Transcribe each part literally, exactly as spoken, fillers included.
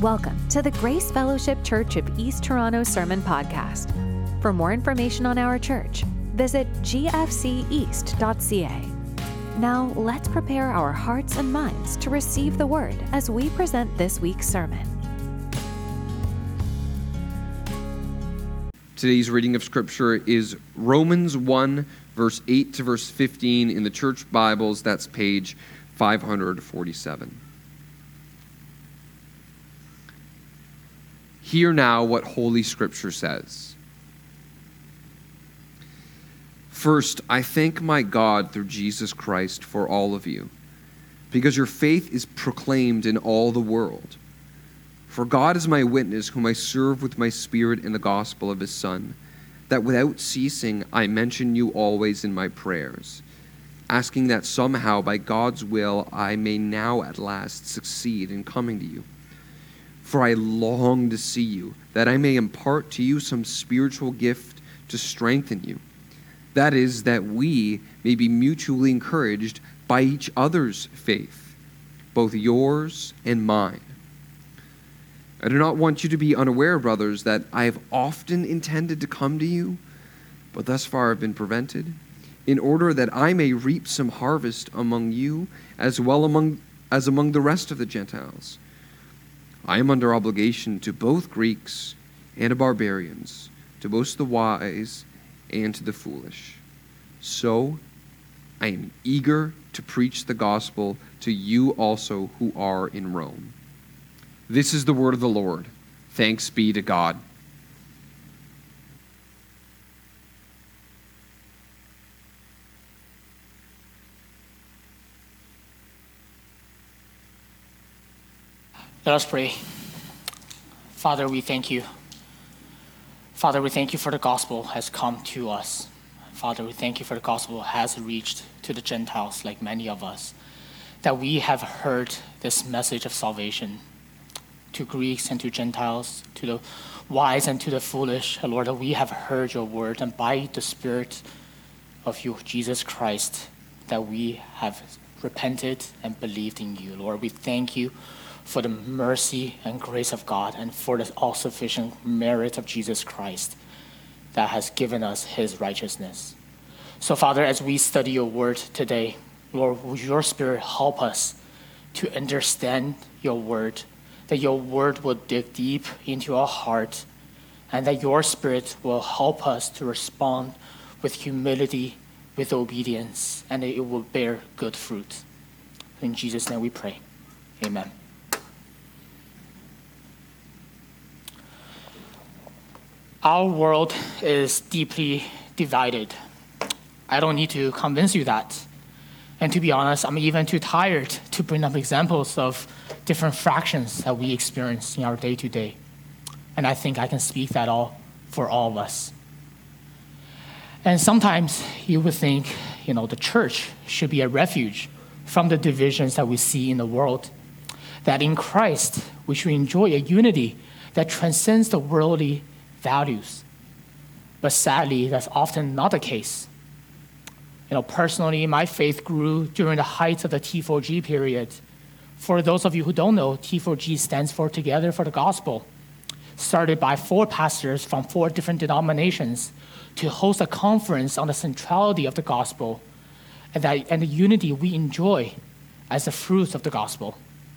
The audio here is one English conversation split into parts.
Welcome to the Grace Fellowship Church of East Toronto Sermon Podcast. For more information on our church, visit g f c east dot c a. Now, let's prepare our hearts and minds to receive the word as we present this week's sermon. Today's reading of Scripture is Romans one, verse eight to verse fifteen in the Church Bibles. That's page five forty-seven. Hear now what Holy Scripture says. First, I thank my God through Jesus Christ for all of you, because your faith is proclaimed in all the world. For God is my witness, whom I serve with my spirit in the gospel of his Son, that without ceasing I mention you always in my prayers, asking that somehow by God's will I may now at last succeed in coming to you. For I long to see you, that I may impart to you some spiritual gift to strengthen you. That is, that we may be mutually encouraged by each other's faith, both yours and mine. I do not want you to be unaware, brothers, that I have often intended to come to you, but thus far have been prevented, in order that I may reap some harvest among you as well among, as among the rest of the Gentiles. I am under obligation to both Greeks and to barbarians, to both the wise and to the foolish. So I am eager to preach the gospel to you also who are in Rome. This is the word of the Lord. Thanks be to God. Let us pray. Father, we thank you. Father, we thank you for the gospel has come to us. Father, we thank you for the gospel has reached to the Gentiles like many of us, that we have heard this message of salvation to Greeks and to Gentiles, to the wise and to the foolish. Lord, that we have heard your word, and by the Spirit of you, Jesus Christ, that we have repented and believed in you. Lord, we thank you for the mercy and grace of God, and for the all-sufficient merit of Jesus Christ that has given us his righteousness. So, Father, as we study your word today, Lord, will your Spirit help us to understand your word, that your word will dig deep into our heart, and that your Spirit will help us to respond with humility, with obedience, and that it will bear good fruit. In Jesus' name we pray. Amen. Our world is deeply divided. I don't need to convince you that. And to be honest, I'm even too tired to bring up examples of different fractions that we experience in our day-to-day. And I think I can speak that all for all of us. And sometimes you would think, you know, the church should be a refuge from the divisions that we see in the world. That in Christ, we should enjoy a unity that transcends the worldly values. But sadly, that's often not the case. You know, personally, my faith grew during the height of the T four G period. For those of you who don't know, T four G stands for Together for the Gospel, started by four pastors from four different denominations to host a conference on the centrality of the gospel and, that, and the unity we enjoy as the fruits of the gospel.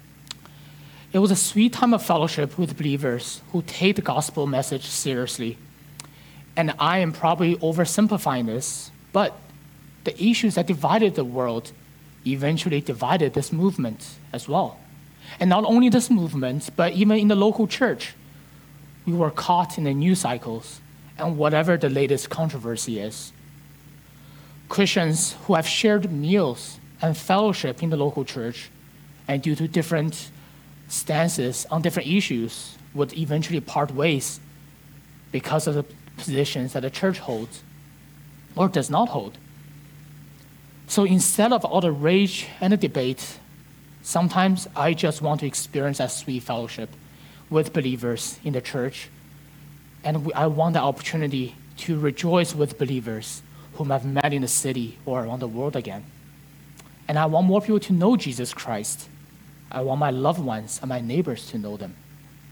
It was a sweet time of fellowship with believers who take the gospel message seriously. And I am probably oversimplifying this, but the issues that divided the world eventually divided this movement as well. And not only this movement, but even in the local church, we were caught in the news cycles and whatever the latest controversy is. Christians who have shared meals and fellowship in the local church, and due to different stances on different issues, would eventually part ways because of the positions that the church holds or does not hold. So instead of all the rage and the debate, sometimes I just want to experience that sweet fellowship with believers in the church. And I want the opportunity to rejoice with believers whom I've met in the city or around the world again. And I want more people to know Jesus Christ. I want my loved ones and my neighbors to know them.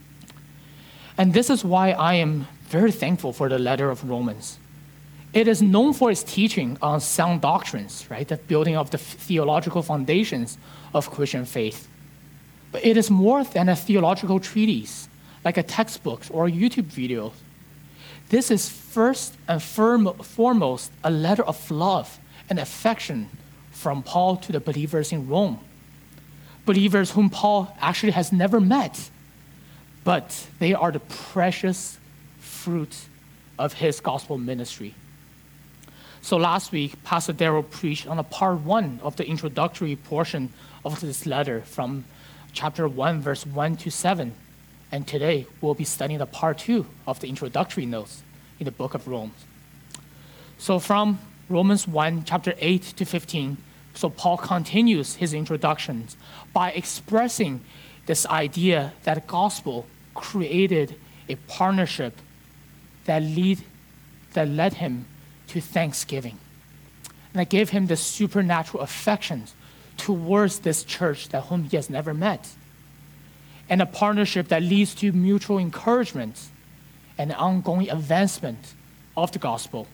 And this is why I am very thankful for the letter of Romans. It is known for its teaching on sound doctrines, right? The building of the theological foundations of Christian faith. But it is more than a theological treatise, like a textbook or a YouTube video. This is first and foremost a letter of love and affection from Paul to the believers in Rome. Believers whom Paul actually has never met, but they are the precious fruit of his gospel ministry. So last week, Pastor Darrell preached on a part one of the introductory portion of this letter from chapter one, verse one to seven. And today, we'll be studying the part two of the introductory notes in the book of Romans. So from Romans one, chapter eight to fifteen, so Paul continues his introductions by expressing this idea that the gospel created a partnership that lead that led him to thanksgiving, and that gave him the supernatural affections towards this church that whom he has never met, and a partnership that leads to mutual encouragement and ongoing advancement of the gospel.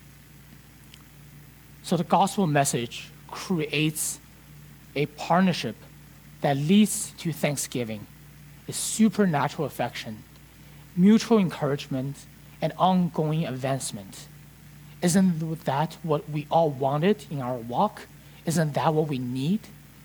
So the gospel message creates a partnership that leads to thanksgiving, a supernatural affection, mutual encouragement, and ongoing advancement. Isn't that what we all wanted in our walk? Isn't that what we need?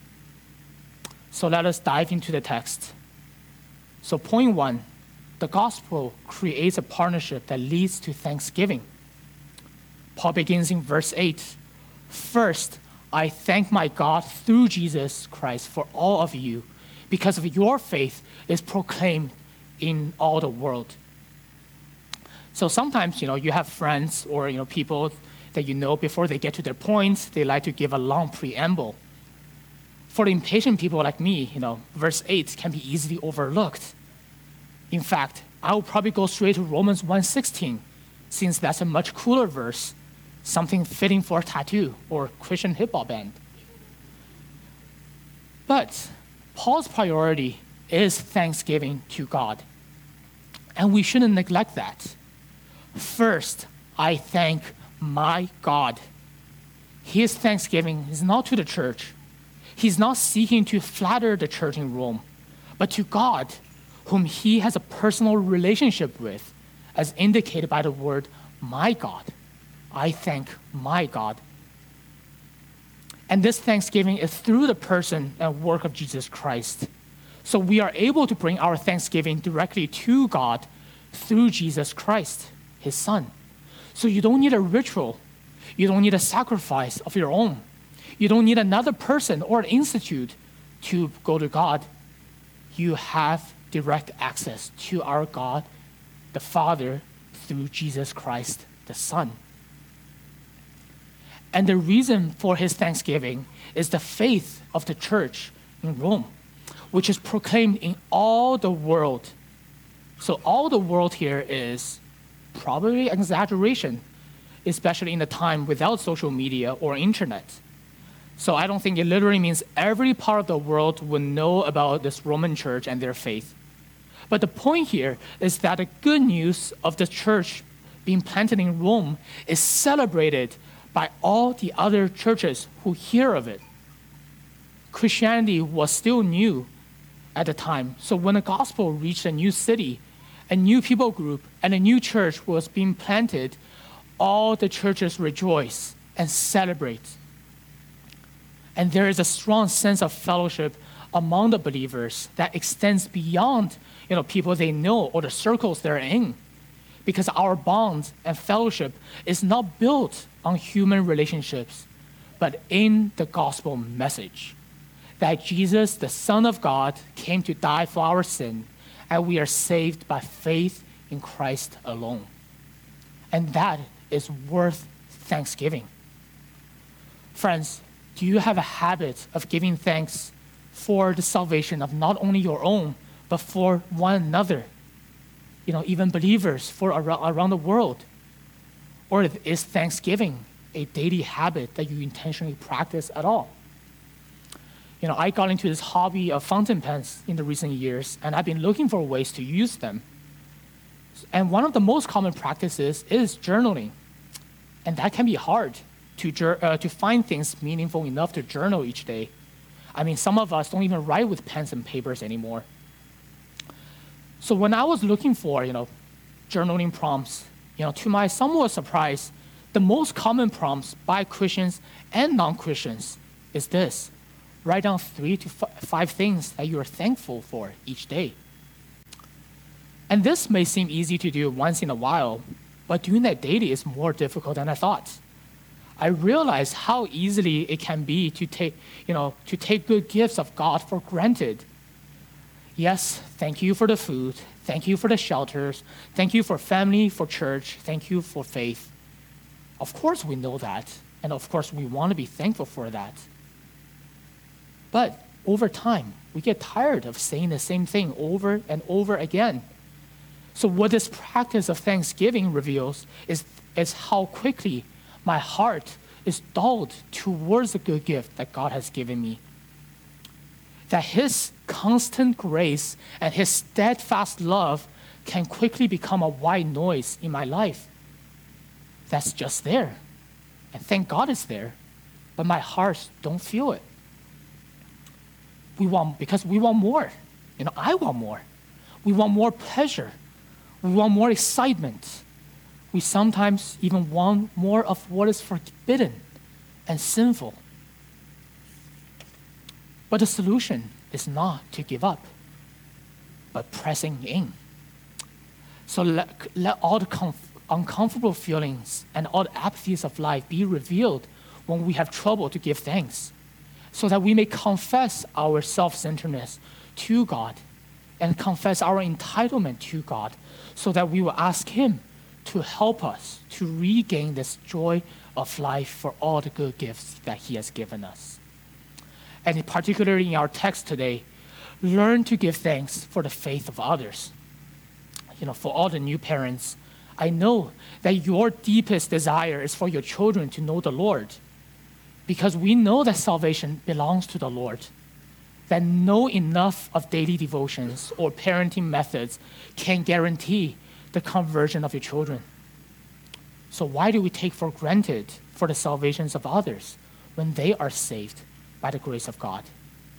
So let us dive into the text. So point one, the gospel creates a partnership that leads to thanksgiving. Paul begins in verse eight. First, I thank my God through Jesus Christ for all of you, because of your faith is proclaimed in all the world. So sometimes, you know, you have friends or, you know, people that you know before they get to their points, they like to give a long preamble. For the impatient people like me, you know, verse eight can be easily overlooked. In fact, I will probably go straight to Romans one sixteen, since that's a much cooler verse, something fitting for a tattoo or Christian hip-hop band. But Paul's priority is thanksgiving to God, and we shouldn't neglect that. First, I thank my God. His thanksgiving is not to the church. He's not seeking to flatter the church in Rome, but to God, whom he has a personal relationship with, as indicated by the word, my God. I thank my God. And this thanksgiving is through the person and work of Jesus Christ. So we are able to bring our thanksgiving directly to God through Jesus Christ, his son. So you don't need a ritual. You don't need a sacrifice of your own. You don't need another person or an institute to go to God. You have direct access to our God, the Father, through Jesus Christ, the Son. And the reason for his thanksgiving is the faith of the church in Rome, which is proclaimed in all the world. So all the world here is probably an exaggeration, especially in the time without social media or internet. So I don't think it literally means every part of the world would know about this Roman church and their faith. But the point here is that the good news of the church being planted in Rome is celebrated by all the other churches who hear of it. Christianity was still new at the time. So when the gospel reached a new city, a new people group, and a new church was being planted, all the churches rejoice and celebrate. And there is a strong sense of fellowship among the believers that extends beyond, you know, people they know or the circles they're in. Because our bond and fellowship is not built on human relationships, but in the gospel message. That Jesus, the Son of God, came to die for our sin, and we are saved by faith in Christ alone. And that is worth thanksgiving. Friends, do you have a habit of giving thanks for the salvation of not only your own, but for one another? You know, even believers for around, around the world? Or is thanksgiving a daily habit that you intentionally practice at all? You know, I got into this hobby of fountain pens in the recent years, and I've been looking for ways to use them. And one of the most common practices is journaling. And that can be hard to, jur- uh, to find things meaningful enough to journal each day. I mean, some of us don't even write with pens and papers anymore. So when I was looking for, you know, journaling prompts, you know, to my somewhat surprise, the most common prompts by Christians and non-Christians is this: write down three to f- five things that you are thankful for each day. And this may seem easy to do once in a while, but doing that daily is more difficult than I thought. I realized how easily it can be to take, you know, to take good gifts of God for granted. Yes, thank you for the food. Thank you for the shelters. Thank you for family, for church. Thank you for faith. Of course we know that, and of course we want to be thankful for that. But over time, we get tired of saying the same thing over and over again. So what this practice of thanksgiving reveals is, is how quickly my heart is dulled towards the good gift that God has given me. That his constant grace and his steadfast love can quickly become a white noise in my life. That's just there. And thank God it's there, but my heart don't feel it. We want, because we want more. You know, I want more. We want more pleasure. We want more excitement. We sometimes even want more of what is forbidden and sinful. But the solution is not to give up, but pressing in. So let, let all the comf- uncomfortable feelings and all the apathies of life be revealed when we have trouble to give thanks, so that we may confess our self-centeredness to God and confess our entitlement to God, so that we will ask him to help us to regain this joy of life for all the good gifts that he has given us. And particularly in our text today, learn to give thanks for the faith of others. You know, for all the new parents, I know that your deepest desire is for your children to know the Lord, because we know that salvation belongs to the Lord, that no enough of daily devotions or parenting methods can guarantee the conversion of your children. So why do we take for granted for the salvations of others when they are saved by the grace of God?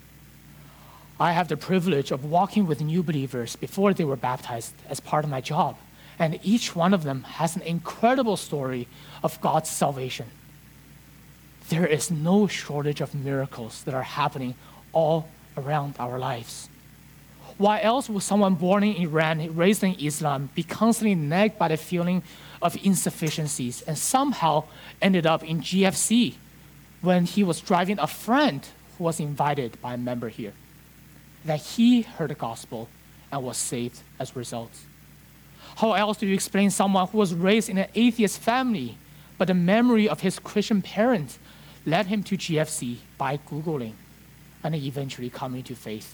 I have the privilege of walking with new believers before they were baptized as part of my job, and each one of them has an incredible story of God's salvation. There is no shortage of miracles that are happening all around our lives. Why else would someone born in Iran, raised in Islam, be constantly nagged by the feeling of insufficiencies and somehow ended up in G F C when he was driving a friend who was invited by a member here? That he heard the gospel and was saved as a result. How else do you explain someone who was raised in an atheist family, but the memory of his Christian parents led him to G F C by Googling and eventually coming to faith?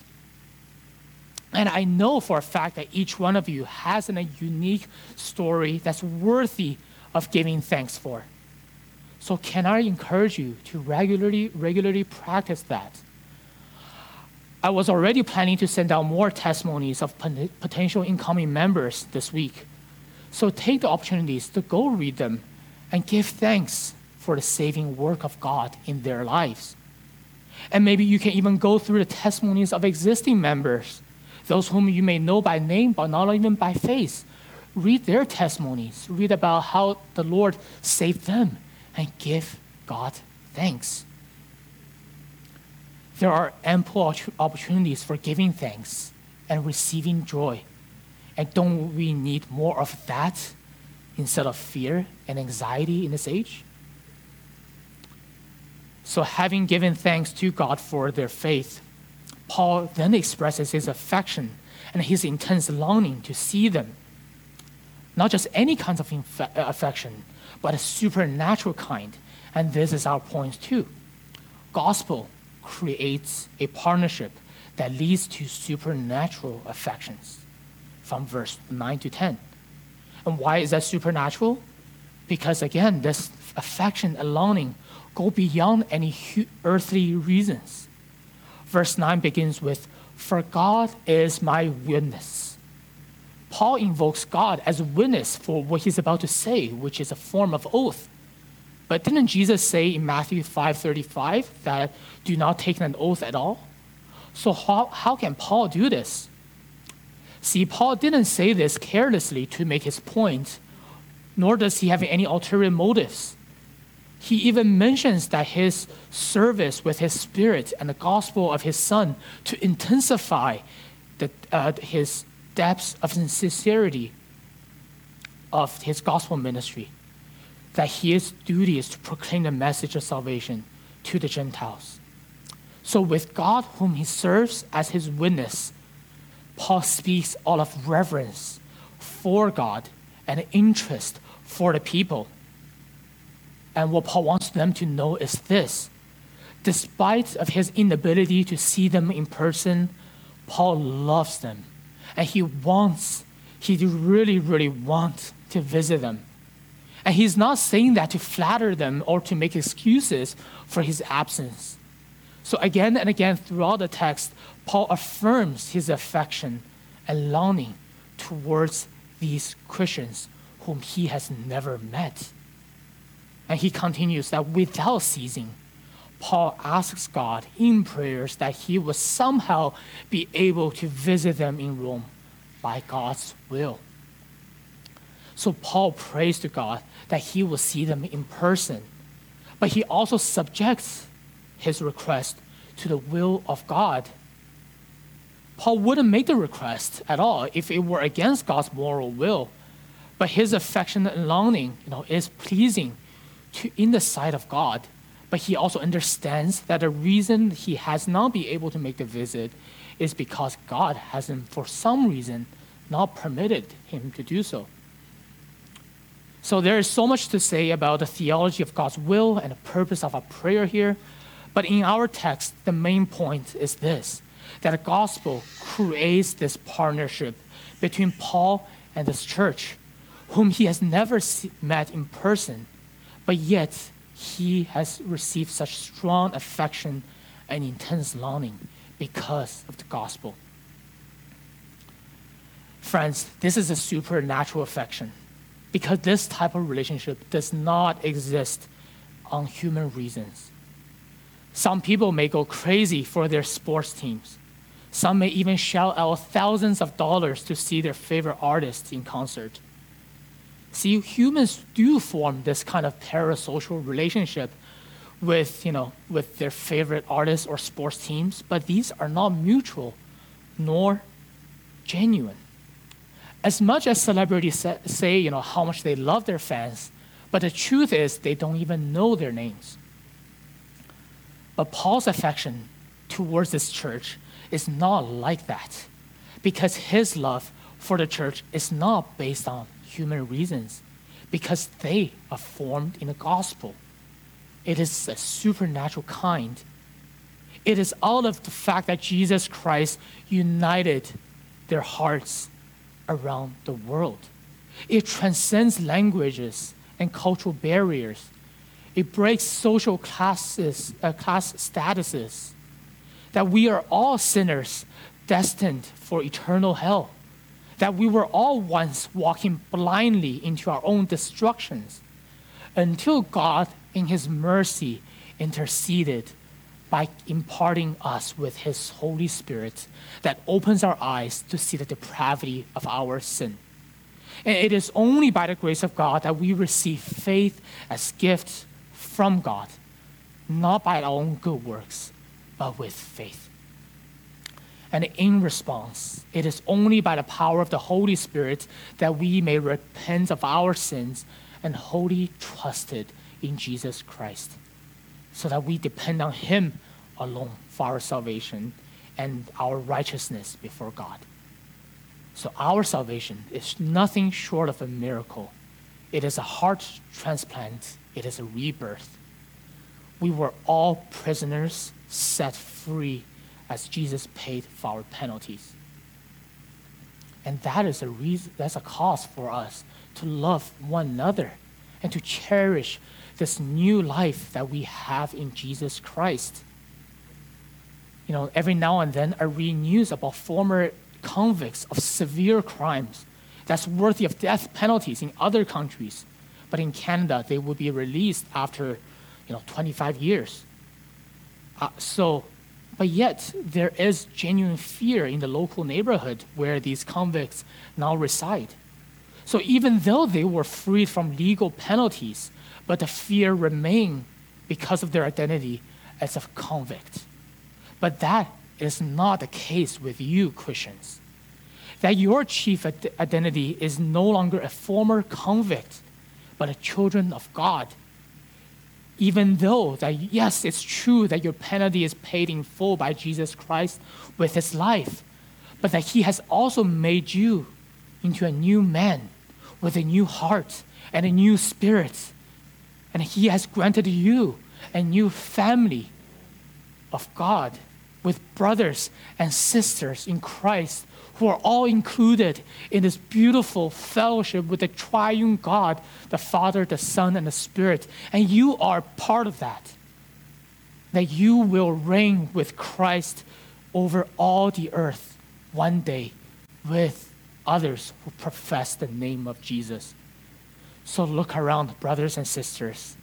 And I know for a fact that each one of you has a unique story that's worthy of giving thanks for. So can I encourage you to regularly, regularly practice that? I was already planning to send out more testimonies of pot- potential incoming members this week. So take the opportunities to go read them and give thanks for the saving work of God in their lives. And maybe you can even go through the testimonies of existing members, those whom you may know by name but not even by face. Read their testimonies. Read about how the Lord saved them and give God thanks. There are ample opportunities for giving thanks and receiving joy. And don't we need more of that instead of fear and anxiety in this age? So having given thanks to God for their faith, Paul then expresses his affection and his intense longing to see them. Not just any kind of inf- affection, but a supernatural kind. And this is our point too. Gospel creates a partnership that leads to supernatural affections, from verse nine to ten. And why is that supernatural? Because again, this affection and longing go beyond any hu- earthly reasons. Verse nine begins with, "For God is my witness." Paul invokes God as a witness for what he's about to say, which is a form of oath. But didn't Jesus say in Matthew five thirty-five that do not take an oath at all? So how, how can Paul do this? See, Paul didn't say this carelessly to make his point, nor does he have any ulterior motives. He even mentions that his service with his Spirit and the gospel of his Son to intensify the, uh, his depths of sincerity of his gospel ministry, that his duty is to proclaim the message of salvation to the Gentiles. So with God whom he serves as his witness, Paul speaks all of reverence for God and interest for the people. And what Paul wants them to know is this: despite of his inability to see them in person, Paul loves them. And he wants, he really, really wants to visit them. And he's not saying that to flatter them or to make excuses for his absence. So again and again throughout the text, Paul affirms his affection and longing towards these Christians whom he has never met. And he continues that without ceasing, Paul asks God in prayers that he would somehow be able to visit them in Rome by God's will. So Paul prays to God that he will see them in person, but he also subjects his request to the will of God. Paul wouldn't make the request at all if it were against God's moral will, but his affection and longing, you know, is pleasing to, in the sight of God. But he also understands that the reason he has not been able to make the visit is because God hasn't, for some reason, not permitted him to do so. So there is so much to say about the theology of God's will and the purpose of our prayer here. But in our text, the main point is this, that the gospel creates this partnership between Paul and this church, whom he has never see, met in person, but yet he has received such strong affection and intense longing because of the gospel. Friends, this is a supernatural affection, because this type of relationship does not exist on human reasons. Some people may go crazy for their sports teams. Some may even shell out thousands of dollars to see their favorite artists in concert. See, humans do form this kind of parasocial relationship with, you know, with their favorite artists or sports teams, but these are not mutual nor genuine. As much as celebrities say, you know, how much they love their fans, but the truth is they don't even know their names. But Paul's affection towards this church is not like that, because his love for the church is not based on human reasons, because they are formed in the gospel. It is a supernatural kind. It is out of the fact that Jesus Christ united their hearts around the world. It transcends languages and cultural barriers. It breaks social classes, uh, class statuses. That we are all sinners destined for eternal hell. That we were all once walking blindly into our own destructions, until God, in his mercy, interceded by imparting us with his Holy Spirit that opens our eyes to see the depravity of our sin. And it is only by the grace of God that we receive faith as gifts from God, not by our own good works, but with faith. And in response, it is only by the power of the Holy Spirit that we may repent of our sins and wholly trusted in Jesus Christ, so that we depend on him alone for our salvation and our righteousness before God. So our salvation is nothing short of a miracle. It is a heart transplant. It is a rebirth. We were all prisoners set free as Jesus paid for our penalties. And that is a reason, that's a cause for us to love one another and to cherish this new life that we have in Jesus Christ. You know, every now and then I read news about former convicts of severe crimes that's worthy of death penalties in other countries. But in Canada, they will be released after, you know, twenty-five years. Uh, so, but yet there is genuine fear in the local neighborhood where these convicts now reside. So even though they were freed from legal penalties, but the fear remained because of their identity as a convict. But that is not the case with you, Christians. That your chief ad- identity is no longer a former convict, but a children of God. Even though that, yes, it's true that your penalty is paid in full by Jesus Christ with his life, but that he has also made you into a new man with a new heart and a new spirit. And he has granted you a new family of God with brothers and sisters in Christ who are all included in this beautiful fellowship with the triune God, the Father, the Son, and the Spirit. And you are part of that. That you will reign with Christ over all the earth one day with others who profess the name of Jesus. So look around, brothers and sisters.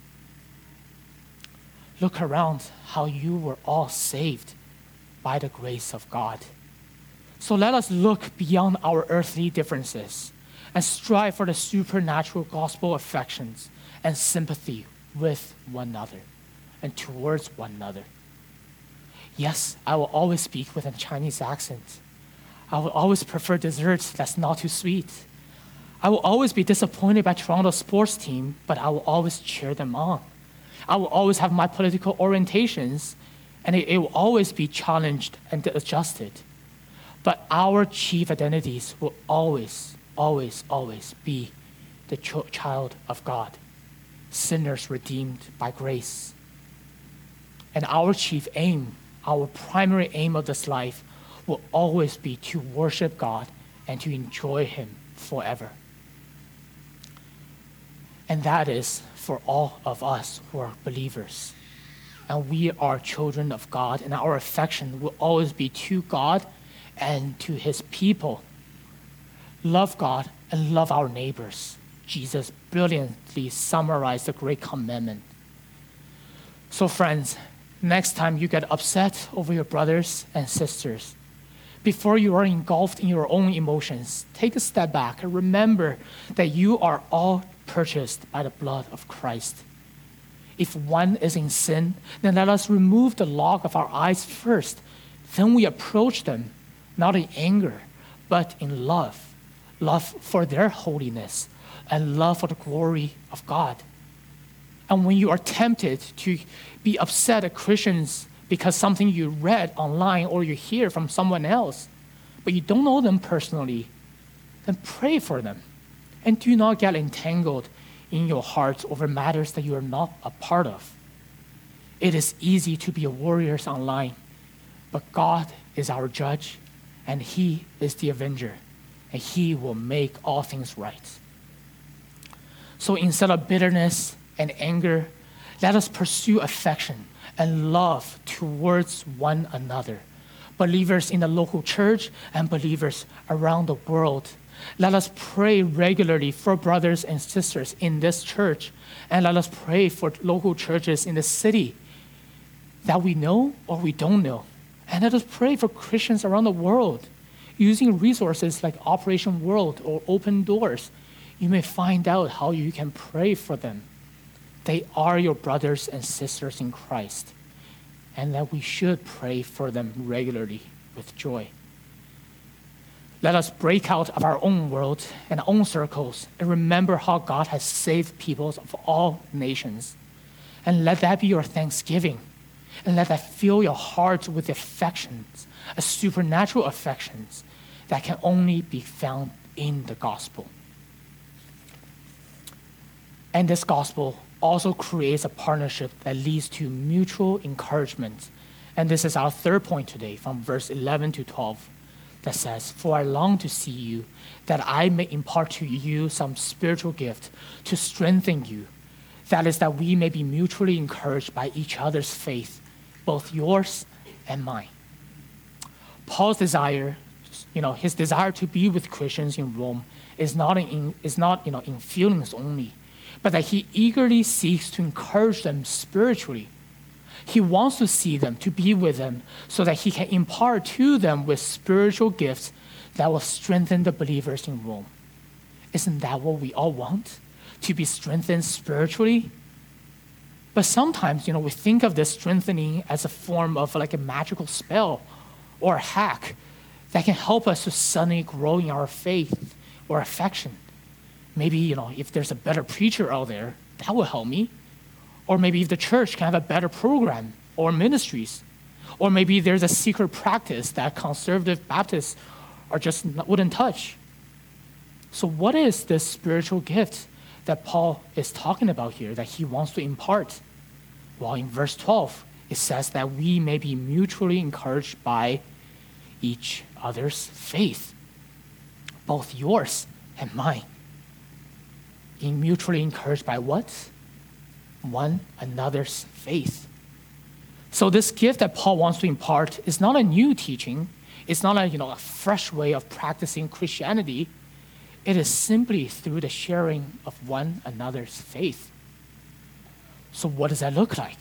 Look around how you were all saved by the grace of God. So let us look beyond our earthly differences and strive for the supernatural gospel affections and sympathy with one another and towards one another. Yes, I will always speak with a Chinese accent. I will always prefer desserts that's not too sweet. I will always be disappointed by Toronto sports team, but I will always cheer them on. I will always have my political orientations, and it, it will always be challenged and adjusted. But our chief identities will always, always, always be the ch- child of God, sinners redeemed by grace. And our chief aim, our primary aim of this life will always be to worship God and to enjoy him forever. And that is for all of us who are believers. And we are children of God, and our affection will always be to God and to his people. Love God and love our neighbors. Jesus brilliantly summarized the great commandment. So friends, next time you get upset over your brothers and sisters, before you are engulfed in your own emotions, take a step back and remember that you are all purchased by the blood of Christ. If one is in sin, then let us remove the log of our eyes first. Then we approach them, not in anger, but in love. Love for their holiness and love for the glory of God. And when you are tempted to be upset at Christians because something you read online or you hear from someone else, but you don't know them personally, then pray for them. And do not get entangled in your hearts over matters that you are not a part of. It is easy to be warriors online, but God is our judge, and he is the avenger, and he will make all things right. So instead of bitterness and anger, let us pursue affection and love towards one another, believers in the local church and believers around the world. Let us pray regularly for brothers and sisters in this church, and let us pray for local churches in the city that we know or we don't know. And let us pray for Christians around the world. Using resources like Operation World or Open Doors, you may find out how you can pray for them. They are your brothers and sisters in Christ, and that we should pray for them regularly with joy. Let us break out of our own world and our own circles and remember how God has saved peoples of all nations. And let that be your thanksgiving. And let that fill your hearts with affections, a supernatural affections that can only be found in the gospel. And this gospel also creates a partnership that leads to mutual encouragement. And this is our third point today from verse eleven to twelve. That says, "For I long to see you, that I may impart to you some spiritual gift to strengthen you. That is, that we may be mutually encouraged by each other's faith, both yours and mine." Paul's desire, you you know, his desire to be with Christians in Rome is not in, is not, you know, in feelings only, but that he eagerly seeks to encourage them spiritually. He wants to see them, to be with them, so that he can impart to them with spiritual gifts that will strengthen the believers in Rome. Isn't that what we all want? To be strengthened spiritually? But sometimes, you know, we think of this strengthening as a form of like a magical spell or a hack that can help us to suddenly grow in our faith or affection. Maybe, you know, if there's a better preacher out there, that will help me. Or maybe if the church can have a better program or ministries. Or maybe there's a secret practice that conservative Baptists are just wouldn't touch. So what is this spiritual gift that Paul is talking about here that he wants to impart? Well, in verse twelve, it says that we may be mutually encouraged by each other's faith, both yours and mine. Being mutually encouraged by what? One another's faith. So this gift that Paul wants to impart is not a new teaching. It's not a, you know, a fresh way of practicing Christianity. It is simply through the sharing of one another's faith. So what does that look like?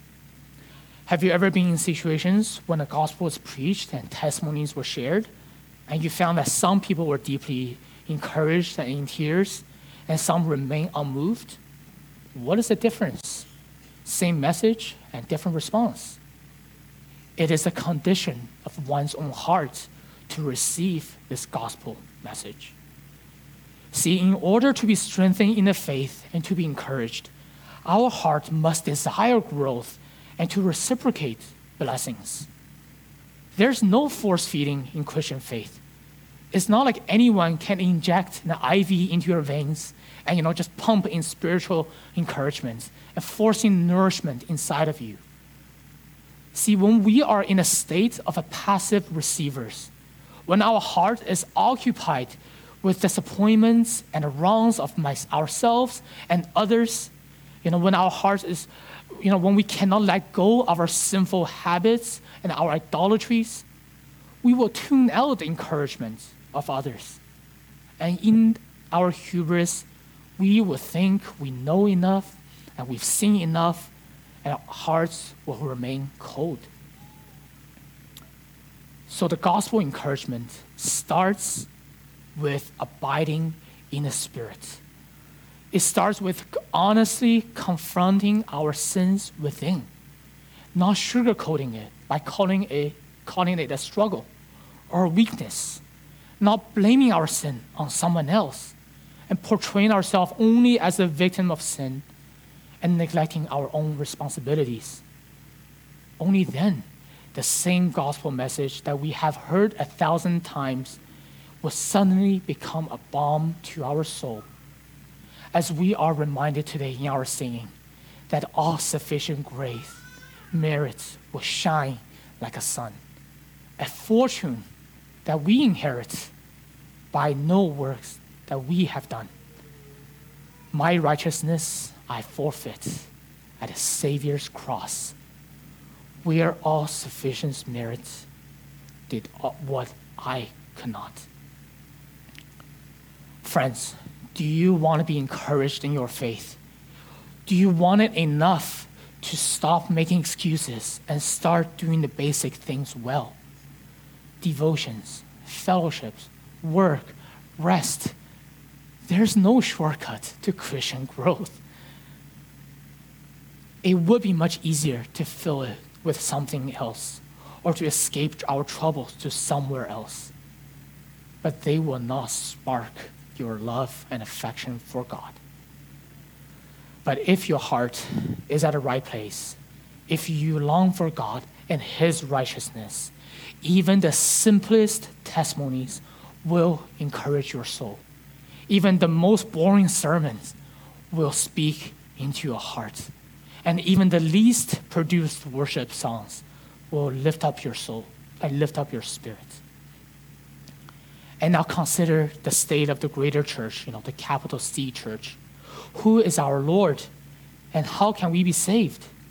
Have you ever been in situations when the gospel was preached and testimonies were shared, and you found that some people were deeply encouraged and in tears, and some remain unmoved? What is the difference? Same message and different response. It is a condition of one's own heart to receive this gospel message. See, in order to be strengthened in the faith and to be encouraged, our heart must desire growth and to reciprocate blessings. There's no force feeding in Christian faith. It's not like anyone can inject an I V into your veins and, you know, just pump in spiritual encouragement and forcing nourishment inside of you. See, when we are in a state of a passive receivers, when our heart is occupied with disappointments and wrongs of my, ourselves and others, you know, when our heart is, you know, when we cannot let go of our sinful habits and our idolatries, we will tune out the encouragement of others. And in our hubris, we will think we know enough and we've seen enough, and our hearts will remain cold. So the gospel encouragement starts with abiding in the Spirit. It starts with honestly confronting our sins within, not sugarcoating it by calling it, calling it a struggle or a weakness, not blaming our sin on someone else and portraying ourselves only as a victim of sin and neglecting our own responsibilities. Only then, the same gospel message that we have heard a thousand times will suddenly become a balm to our soul, as we are reminded today in our singing that all sufficient grace, merits will shine like a sun, a fortune that we inherit by no works that we have done. My righteousness I forfeit at the Savior's cross, where all sufficient merits did what I could not. Friends, do you want to be encouraged in your faith? Do you want it enough to stop making excuses and start doing the basic things well? Devotions, fellowships, work, rest. There's no shortcut to Christian growth. It would be much easier to fill it with something else or to escape our troubles to somewhere else. But they will not spark your love and affection for God. But if your heart is at the right place, if you long for God and His righteousness, even the simplest testimonies will encourage your soul. Even the most boring sermons will speak into your heart. And even the least produced worship songs will lift up your soul and lift up your spirit. And now consider the state of the greater church, you know, the capital C church. Who is our Lord, and how can we be saved?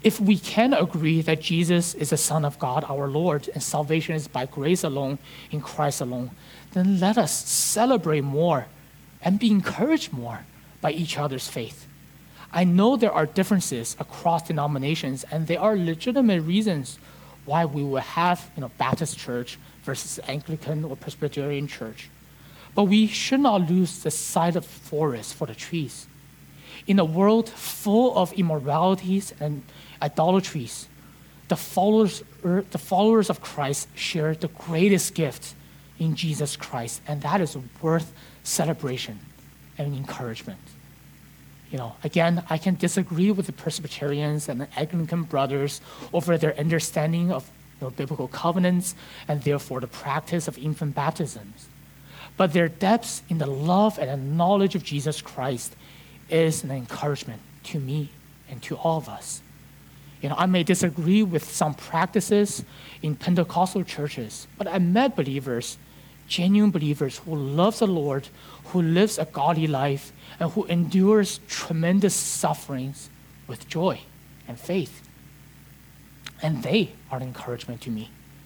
If we can agree that Jesus is the Son of God, our Lord, and salvation is by grace alone, in Christ alone, then let us celebrate more and be encouraged more by each other's faith. I know there are differences across denominations, and there are legitimate reasons why we will have, you know, Baptist church versus Anglican or Presbyterian church. But we should not lose the sight of the forest for the trees. In a world full of immoralities and idolatries, the followers, the followers of Christ share the greatest gift in Jesus Christ, and that is worth celebration and encouragement. You know, again, I can disagree with the Presbyterians and the Anglican brothers over their understanding of, you know, biblical covenants and therefore the practice of infant baptisms. But their depths in the love and the knowledge of Jesus Christ is an encouragement to me and to all of us. You know, I may disagree with some practices in Pentecostal churches, but I met believers, genuine believers who love the Lord, who lives a godly life, and who endures tremendous sufferings with joy and faith. And they are an encouragement to me.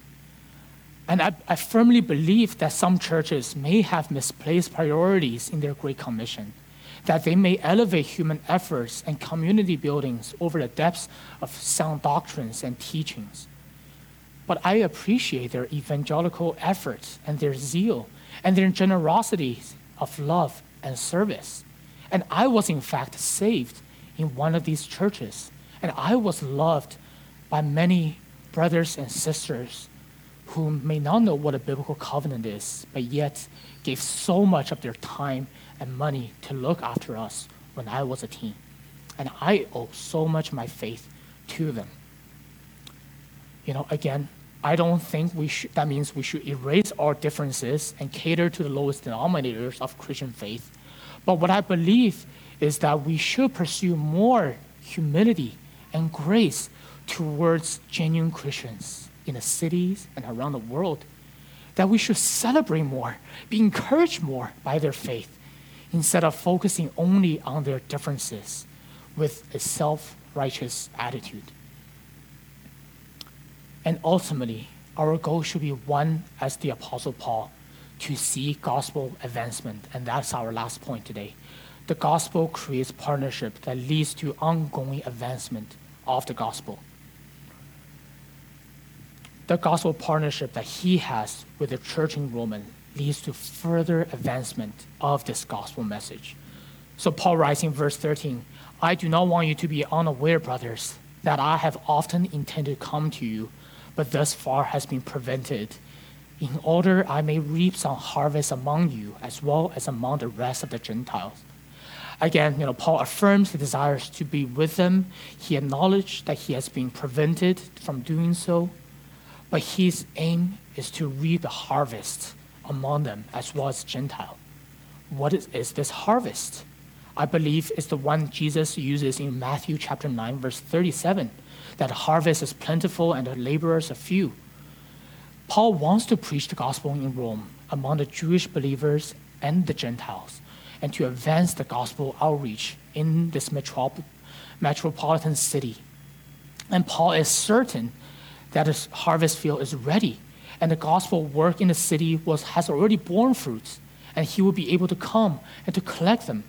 And I, I firmly believe that some churches may have misplaced priorities in their Great Commission, that they may elevate human efforts and community buildings over the depths of sound doctrines and teachings. But I appreciate their evangelical efforts and their zeal and their generosity of love and service. And I was in fact saved in one of these churches, and I was loved by many brothers and sisters who may not know what a biblical covenant is, but yet gave so much of their time and money to look after us when I was a teen. And I owe so much of my faith to them. You know, again, I don't think we should, that means we should erase our differences and cater to the lowest denominators of Christian faith. But what I believe is that we should pursue more humility and grace towards genuine Christians in the cities and around the world, that we should celebrate more, be encouraged more by their faith, instead of focusing only on their differences with a self-righteous attitude. And ultimately, our goal should be one as the Apostle Paul, to see gospel advancement, and that's our last point today. The gospel creates partnership that leads to ongoing advancement of the gospel. The gospel partnership that he has with the church in Rome leads to further advancement of this gospel message. So Paul writes in verse thirteen, I do not want you to be unaware, brothers, that I have often intended to come to you, but thus far has been prevented, in order I may reap some harvest among you, as well as among the rest of the Gentiles. Again, you know, Paul affirms he desires to be with them. He acknowledged that he has been prevented from doing so, but his aim is to reap the harvest among them as well as Gentiles. What is, is this harvest? I believe it's the one Jesus uses in Matthew chapter nine, verse thirty-seven, that the harvest is plentiful and the laborers are few. Paul wants to preach the gospel in Rome among the Jewish believers and the Gentiles, and to advance the gospel outreach in this metrop- metropolitan city. And Paul is certain that his harvest field is ready, and the gospel work in the city was, has already borne fruits, and he will be able to come and to collect them.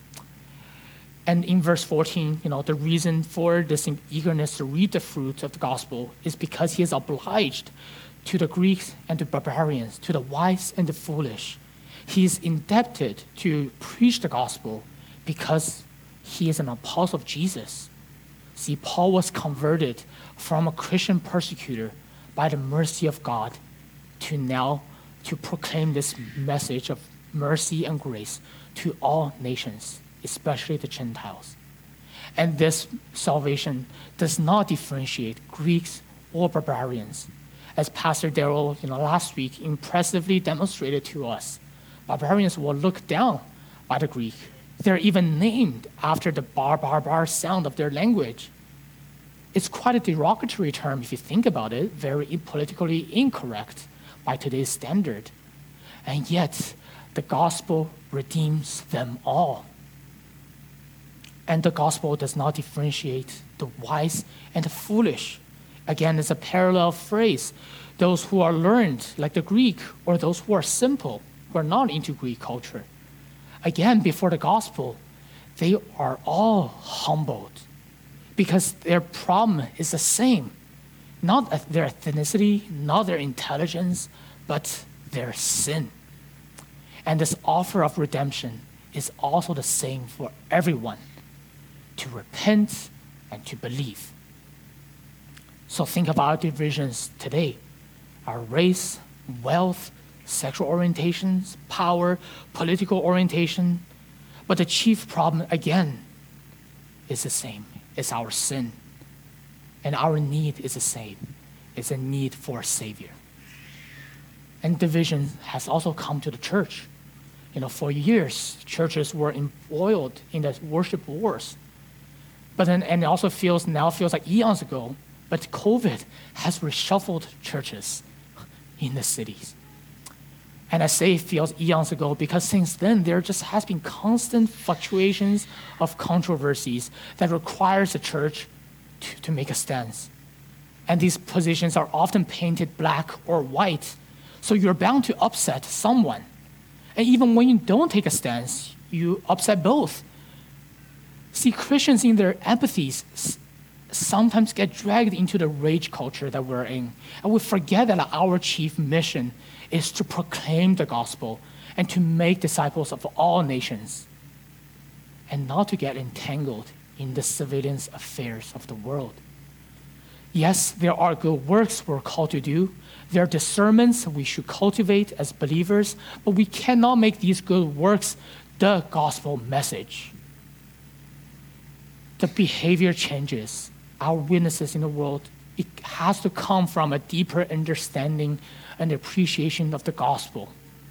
And in verse fourteen, you know, the reason for this eagerness to read the fruits of the gospel is because he is obliged to the Greeks and the barbarians, to the wise and the foolish. He is indebted to preach the gospel because he is an apostle of Jesus. See, Paul was converted from a Christian persecutor by the mercy of God to now to proclaim this message of mercy and grace to all nations, especially the Gentiles. And this salvation does not differentiate Greeks or barbarians. As Pastor Darrell, you know, last week impressively demonstrated to us, barbarians were looked down by the Greek. They're even named after the bar, bar, bar sound of their language. It's quite a derogatory term if you think about it, very politically incorrect by today's standard. And yet, the gospel redeems them all. And the gospel does not differentiate the wise and the foolish. Again, it's a parallel phrase. Those who are learned, like the Greek, or those who are simple, who are not into Greek culture. Again, before the gospel, they are all humbled because their problem is the same. Not their ethnicity, not their intelligence, but their sin. And this offer of redemption is also the same for everyone, to repent and to believe. So think of our divisions today. Our race, wealth, sexual orientations, power, political orientation. But the chief problem, again, is the same. It's our sin. And our need is the same. It's a need for a Savior. And division has also come to the church. You know, for years, churches were embroiled in the worship wars. But then, and it also feels, now feels like eons ago, but COVID has reshuffled churches in the cities. And I say it feels eons ago because since then, there just has been constant fluctuations of controversies that requires the church to, to make a stance. And these positions are often painted black or white, so you're bound to upset someone. And even when you don't take a stance, you upset both. See, Christians in their empathies s- sometimes get dragged into the rage culture that we're in. And we forget that our chief mission is to proclaim the gospel and to make disciples of all nations, and not to get entangled in the civilian affairs of the world. Yes, there are good works we're called to do. There are discernments we should cultivate as believers, but we cannot make these good works the gospel message. The behavior changes, our witnesses in the world, it has to come from a deeper understanding and appreciation of the gospel.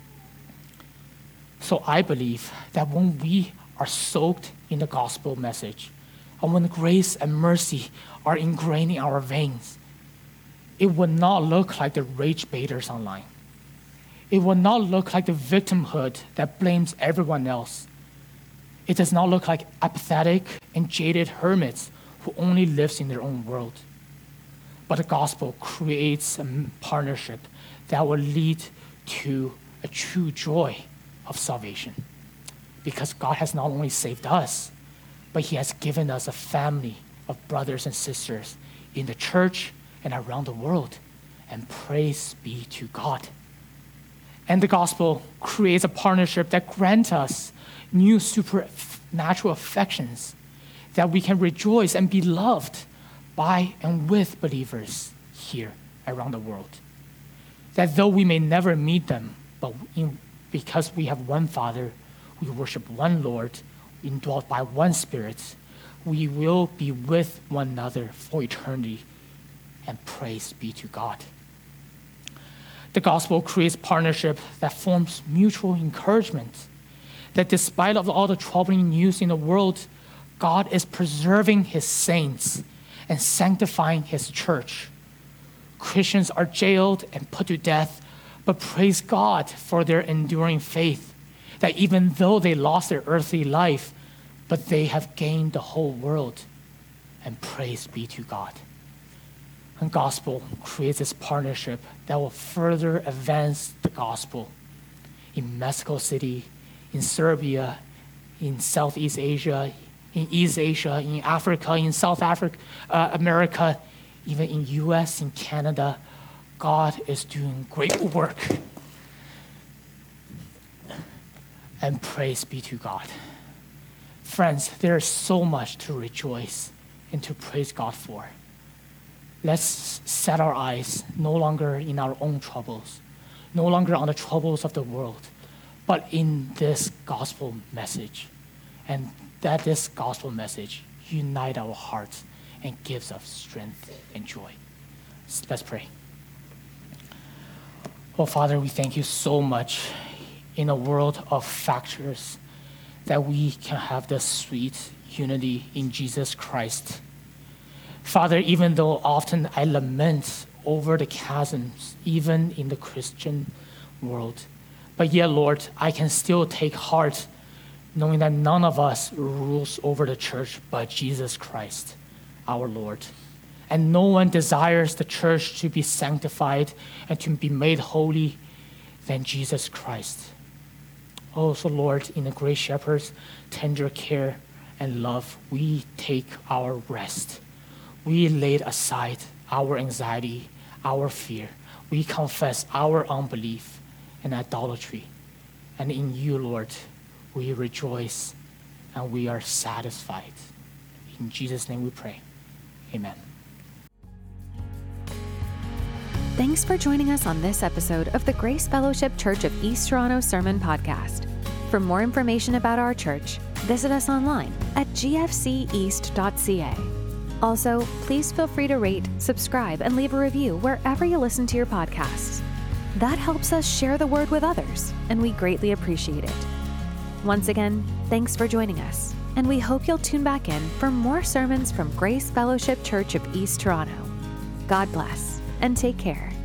So I believe that when we are soaked in the gospel message, and when grace and mercy are ingrained in our veins, it will not look like the rage baiters online. It will not look like the victimhood that blames everyone else. It does not look like apathetic and jaded hermits who only lives in their own world. But the gospel creates a partnership that will lead to a true joy of salvation. Because God has not only saved us, but he has given us a family of brothers and sisters in the church and around the world. And praise be to God. And the gospel creates a partnership that grants us new supernatural affections, that we can rejoice and be loved by and with believers here around the world. That though we may never meet them, but in, because we have one Father, we worship one Lord, indwelt by one Spirit, we will be with one another for eternity, and praise be to God. The gospel creates partnership that forms mutual encouragement, that despite of all the troubling news in the world, God is preserving his saints and sanctifying his church. Christians are jailed and put to death, but praise God for their enduring faith, that even though they lost their earthly life, but they have gained the whole world, and praise be to God. And gospel creates this partnership that will further advance the gospel in Mexico City, in Serbia, in Southeast Asia, in East Asia, in Africa, in South Africa, uh, America, even in U S, in Canada. God is doing great work. And praise be to God. Friends, there is so much to rejoice and to praise God for. Let's set our eyes no longer in our own troubles, no longer on the troubles of the world, but in this gospel message. And that this gospel message unite our hearts and gives us strength and joy. Let's pray. Oh, Father, we thank you so much in a world of factors that we can have this sweet unity in Jesus Christ. Father, even though often I lament over the chasms, even in the Christian world, but yet, Lord, I can still take heart knowing that none of us rules over the church but Jesus Christ, our Lord. And no one desires the church to be sanctified and to be made holy than Jesus Christ. Oh, so Lord, in the Great Shepherd's tender care and love, we take our rest. We lay aside our anxiety, our fear. We confess our unbelief and idolatry. And in you, Lord, we rejoice and we are satisfied. In Jesus' name we pray. Amen. Thanks for joining us on this episode of the Grace Fellowship Church of East Toronto Sermon Podcast. For more information about our church, visit us online at g f c east dot c a. Also, please feel free to rate, subscribe, and leave a review wherever you listen to your podcasts. That helps us share the word with others, and we greatly appreciate it. Once again, thanks for joining us, and we hope you'll tune back in for more sermons from Grace Fellowship Church of East Toronto. God bless, and take care.